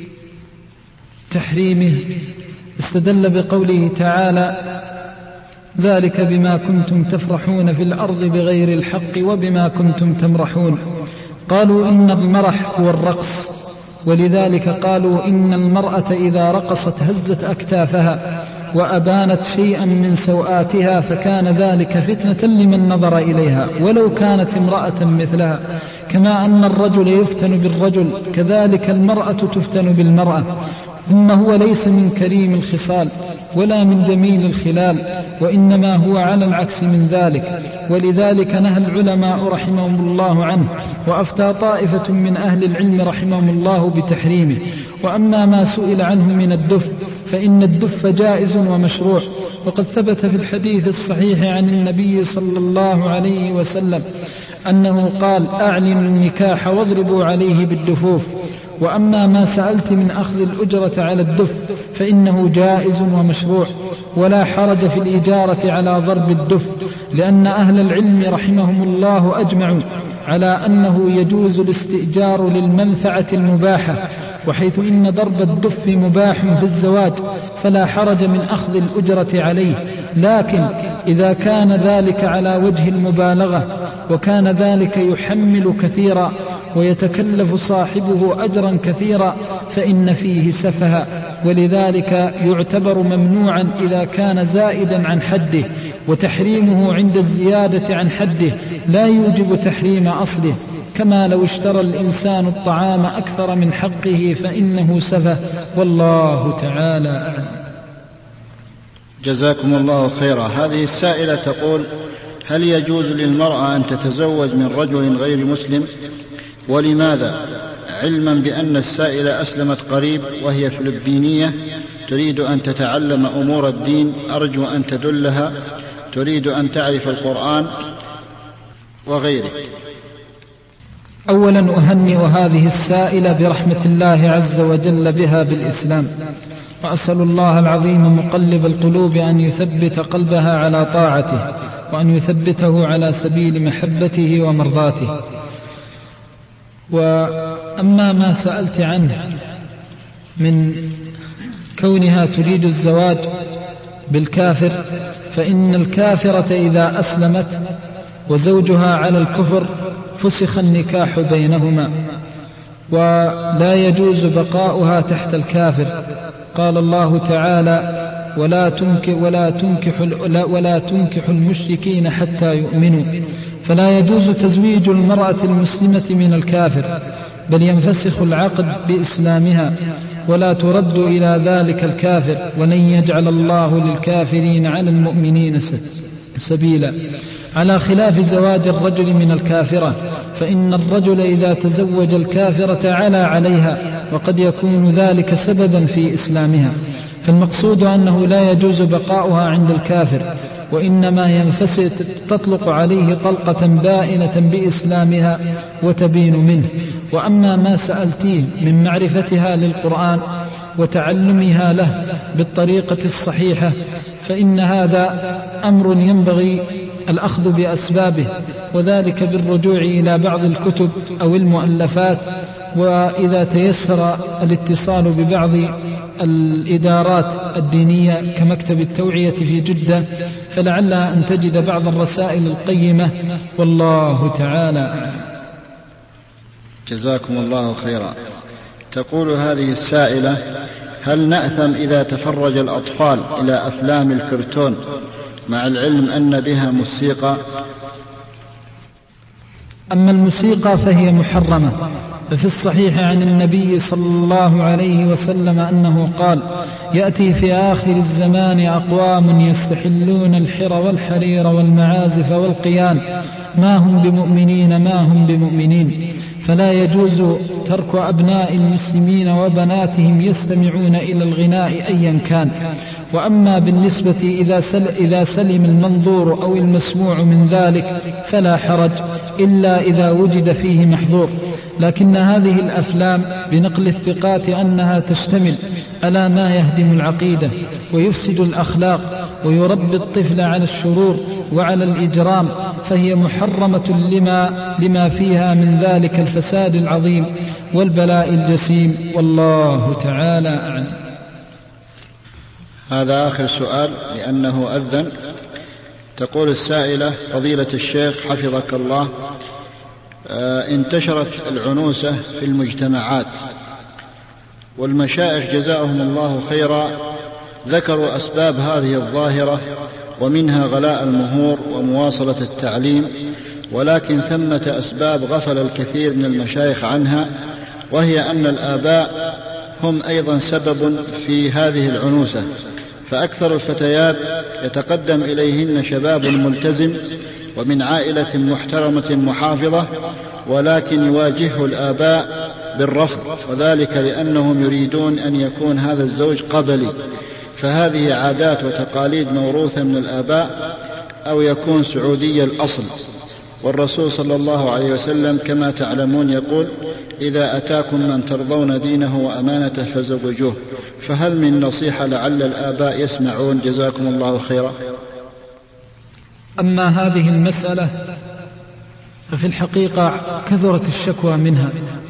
Speaker 1: تحريمه استدل بقوله تعالى: ذلك بما كنتم تفرحون في الأرض بغير الحق وبما كنتم تمرحون. قالوا إن المرح هو الرقص، ولذلك قالوا إن المرأة إذا رقصت هزت أكتافها وأبانت شيئا من سوآتها فكان ذلك فتنة لمن نظر إليها ولو كانت امرأة مثلها. كما أن الرجل يفتن بالرجل كذلك المرأة تفتن بالمرأة. ثم هو ليس من كريم الخصال ولا من جميل الخلال، وإنما هو على العكس من ذلك، ولذلك نهى العلماء رحمهم الله عنه، وأفتى طائفة من أهل العلم رحمهم الله بتحريمه. وأما ما سئل عنه من الدف فإن الدف جائز ومشروع، وقد ثبت في الحديث الصحيح عن النبي صلى الله عليه وسلم أنه قال: أعلنوا النكاح واضربوا عليه بالدفوف. وأما ما سألت من أخذ الأجرة على الدف فإنه جائز ومشروع، ولا حرج في الإجارة على ضرب الدف، لأن أهل العلم رحمهم الله أجمعوا على أنه يجوز الاستئجار للمنفعة المباحة، وحيث إن ضرب الدف مباح في الزواج فلا حرج من أخذ الأجرة عليه. لكن إذا كان ذلك على وجه المبالغة وكان ذلك يحمل كثيرا ويتكلف صاحبه أجرا كثيرا فإن فيه سفها، ولذلك يعتبر ممنوعا إذا كان زائدا عن حده، وتحريمه عند الزيادة عن حده لا يوجب تحريم أصله. كما لو اشترى الإنسان الطعام أكثر من حقه فإنه سفه، والله تعالى أعلم.
Speaker 2: جزاكم الله خيرا. هذه السائلة تقول: هل يجوز للمرأة أن تتزوج من رجل غير مسلم؟ ولماذا؟ علما بأن السائلة أسلمت قريب وهي فلبينية تريد أن تتعلم أمور الدين، أرجو أن تدلها، تريد أن تعرف القرآن وغيره.
Speaker 1: أولا أهنئ هذه السائلة برحمة الله عز وجل بها بالإسلام، وأسأل الله العظيم مقلب القلوب أن يثبت قلبها على طاعته، وأن يثبته على سبيل محبته ومرضاته. وأما ما سألت عنه من كونها تريد الزواج بالكافر، فإن الكافرة إذا أسلمت وزوجها على الكفر فسخ النكاح بينهما، ولا يجوز بقاؤها تحت الكافر. قال الله تعالى: ولا تنكح المشركين حتى يؤمنوا. فلا يجوز تزويج المرأة المسلمة من الكافر، بل ينفسخ العقد بإسلامها ولا ترد إلى ذلك الكافر، ولن يجعل الله للكافرين على المؤمنين سبيلا، على خلاف زواج الرجل من الكافرة، فإن الرجل إذا تزوج الكافرة علا عليها، وقد يكون ذلك سببا في إسلامها. فالمقصود أنه لا يجوز بقاؤها عند الكافر، وإنما ينفسد تطلق عليه طلقة بائنة بإسلامها وتبين منه. وأما ما سألتيه من معرفتها للقرآن وتعلمها له بالطريقة الصحيحة فإن هذا أمر ينبغي الأخذ بأسبابه، وذلك بالرجوع إلى بعض الكتب أو المؤلفات، وإذا تيسر الاتصال ببعض الإدارات الدينية كمكتب التوعية في جدة فلعلها أن تجد بعض الرسائل القيمة، والله تعالى أعلم.
Speaker 2: جزاكم الله خيرا. تقول هذه السائلة: هل نأثم إذا تفرج الأطفال إلى أفلام الكرتون مع العلم أن بها موسيقى؟
Speaker 1: أما الموسيقى فهي محرمة. ففي الصحيح عن النبي صلى الله عليه وسلم أنه قال: يأتي في آخر الزمان أقوام يستحلون الحر والحرير والمعازف والقيان ما هم بمؤمنين فلا يجوز ترك أبناء المسلمين وبناتهم يستمعون إلى الغناء أيا كان. وأما بالنسبة إذا سلم المنظور أو المسموع من ذلك فلا حرج إلا إذا وجد فيه محظور. لكن هذه الأفلام بنقل الثقات أنها تشتمل على ما يهدم العقيدة ويفسد الأخلاق ويربي الطفل على الشرور وعلى الإجرام، فهي محرمة لما فيها من ذلك الفساد العظيم والبلاء الجسيم، والله تعالى أعلم.
Speaker 2: هذا آخر سؤال لأنه أذن. تقول السائلة: فضيلة الشيخ حفظك الله، انتشرت العنوسة في المجتمعات، والمشايخ جزاهم الله خيرا ذكروا أسباب هذه الظاهرة، ومنها غلاء المهور ومواصلة التعليم، ولكن ثمة أسباب غفل الكثير من المشايخ عنها، وهي أن الآباء هم أيضا سبب في هذه العنوسة. فأكثر الفتيات يتقدم إليهن شباب ملتزم ومن عائلة محترمة محافظة، ولكن يواجهه الآباء بالرفض، وذلك لأنهم يريدون أن يكون هذا الزوج قبلي، فهذه عادات وتقاليد موروثة من الآباء، أو يكون سعودي الأصل. والرسول صلى الله عليه وسلم كما تعلمون يقول: إذا أتاكم من ترضون دينه وأمانته فزوجوه. فهل من نصيحة لعل الآباء يسمعون؟ جزاكم الله خيرا.
Speaker 1: أما هذه المسألة ففي الحقيقة كثرت الشكوى منها،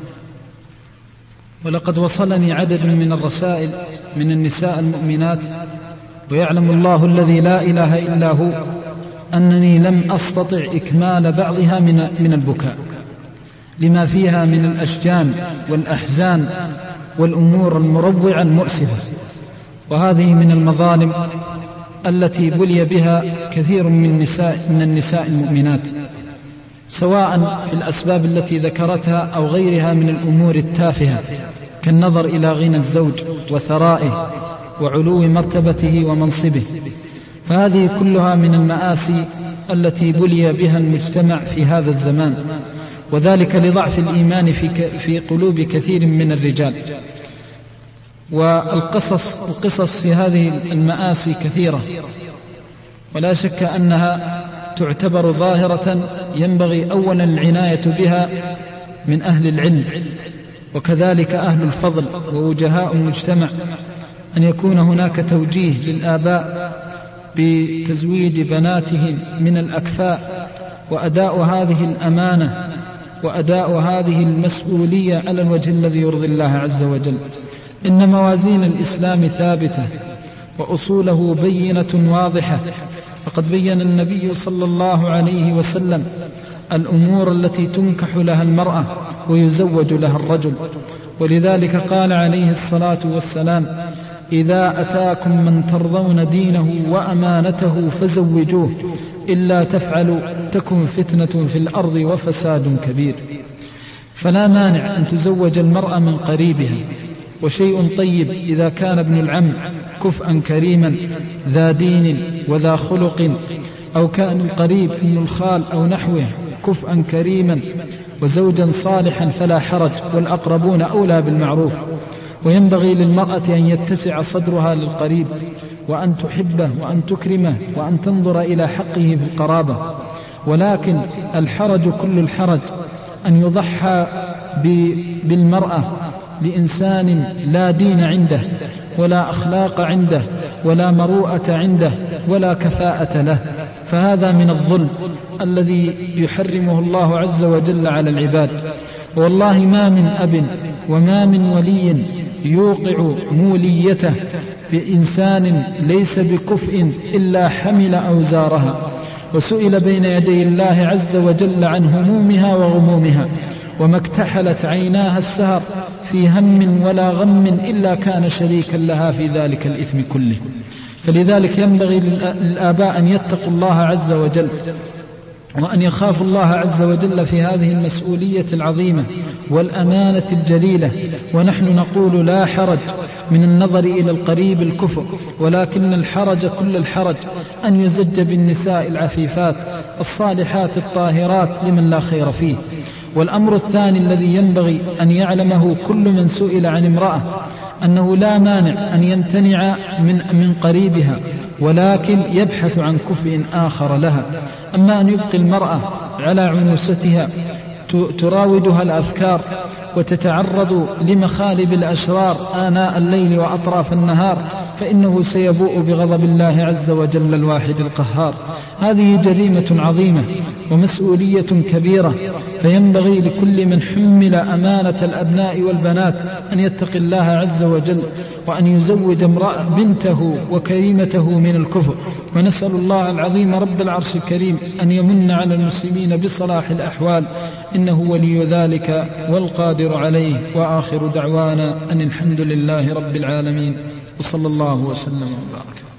Speaker 1: ولقد وصلني عدد من الرسائل من النساء المؤمنات، ويعلم الله الذي لا إله إلا هو أنني لم أستطع إكمال بعضها من البكاء لما فيها من الأشجان والأحزان والأمور المروعة المؤسفة. وهذه من المظالم التي بلي بها كثير من النساء المؤمنات، سواء في الأسباب التي ذكرتها أو غيرها من الأمور التافهة، كالنظر إلى غنى الزوج وثرائه وعلو مرتبته ومنصبه. فهذه كلها من المآسي التي بلي بها المجتمع في هذا الزمان، وذلك لضعف الإيمان في قلوب كثير من الرجال. والقصص في هذه المآسي كثيرة، ولا شك أنها تعتبر ظاهرة ينبغي أولا العناية بها من أهل العلم، وكذلك أهل الفضل ووجهاء المجتمع، أن يكون هناك توجيه للآباء بتزويج بناتهم من الأكفاء، وأداء هذه الأمانة وأداء هذه المسؤولية على الوجه الذي يرضي الله عز وجل. إن موازين الإسلام ثابتة وأصوله بينة واضحة، فقد بين النبي صلى الله عليه وسلم الأمور التي تنكح لها المرأة ويزوج لها الرجل. ولذلك قال عليه الصلاة والسلام: إذا أتاكم من ترضون دينه وأمانته فزوجوه، إلا تفعلوا تكن فتنة في الأرض وفساد كبير. فلا مانع أن تزوج المرأة من قريبها، وشيء طيب إذا كان ابن العم كفءا كريما ذا دين وذا خلق، أو كان القريب ابن الخال أو نحوه كفءا كريما وزوجا صالحا فلا حرج، والأقربون أولى بالمعروف. وينبغي للمرأة أن يتسع صدرها للقريب، وأن تحبه وأن تكرمه وأن تنظر إلى حقه في القرابة. ولكن الحرج كل الحرج أن يضحى بالمرأة لإنسان لا دين عنده ولا أخلاق عنده ولا مروءة عنده ولا كفاءة له، فهذا من الظلم الذي يحرمه الله عز وجل على العباد. والله ما من أب وما من ولي يوقع موليته بإنسان ليس بكفء إلا حمل أوزارها، وسئل بين يدي الله عز وجل عن همومها وغمومها، وما اكتحلت عيناها السهر في هم ولا غم إلا كان شريكا لها في ذلك الإثم كله. فلذلك ينبغي للآباء أن يتقوا الله عز وجل وأن يخاف الله عز وجل في هذه المسؤولية العظيمة والأمانة الجليلة. ونحن نقول لا حرج من النظر إلى القريب الكفر، ولكن الحرج كل الحرج أن يزج بالنساء العفيفات الصالحات الطاهرات لمن لا خير فيه. والأمر الثاني الذي ينبغي أن يعلمه كل من سئل عن امرأة أنه لا مانع أن يمتنع من قريبها، ولكن يبحث عن كفء آخر لها. أما أن يبقي المرأة على عنوستها تراودها الأفكار وتتعرض لمخالب الأشرار آناء الليل وأطراف النهار، فإنه سيبوء بغضب الله عز وجل الواحد القهار. هذه جريمة عظيمة ومسؤولية كبيرة، فينبغي لكل من حمل أمانة الأبناء والبنات أن يتقي الله عز وجل، وأن يزوج امرأة بنته وكريمته من الكفر. ونسأل الله العظيم رب العرش الكريم أن يمن على المسلمين بصلاح الأحوال، إنه ولي ذلك والقادر عليه. وآخر دعوانا أن الحمد لله رب العالمين، وصلى الله وسلم وبارك.